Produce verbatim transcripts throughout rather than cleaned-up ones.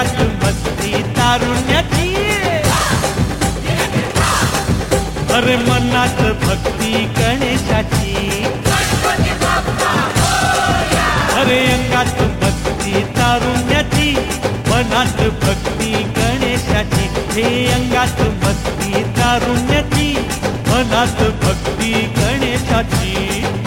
अंगात मस्ती तारुण्याची, अरे मनात भक्ती गणेशाची, अरे अंगात मस्ती तारुण्याची, मनात भक्ती गणेशाची, हे अंगात मस्ती तारुण्याची, मनात भक्ती गणेशाची.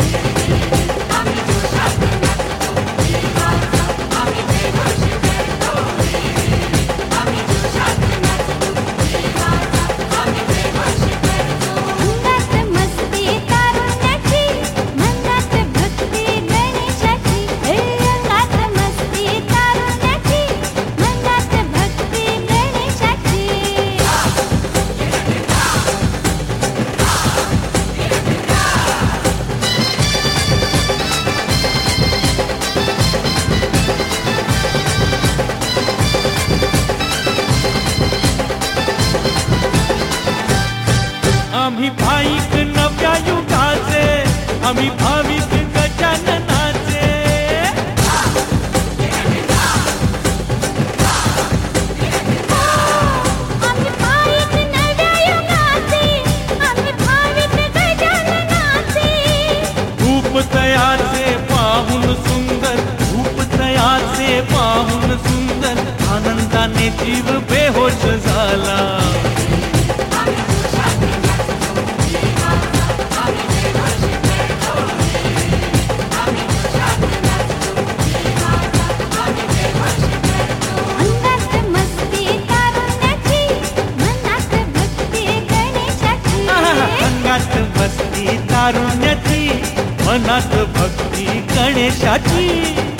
आम्ही भाईक नव्या युगाचे, आम्ही भाविक गजाननाचे, आम्ही भाविक नव्या युगाचे, आम्ही भाविक गजाननाचे. धूप तयाचे पाहून सुंदर, धूप तयाचे पाहून सुंदर, आनंदाने जीव बेहोश झाला. अंगात मस्ती तारुण्याची, मनात भक्ती गणेशाची.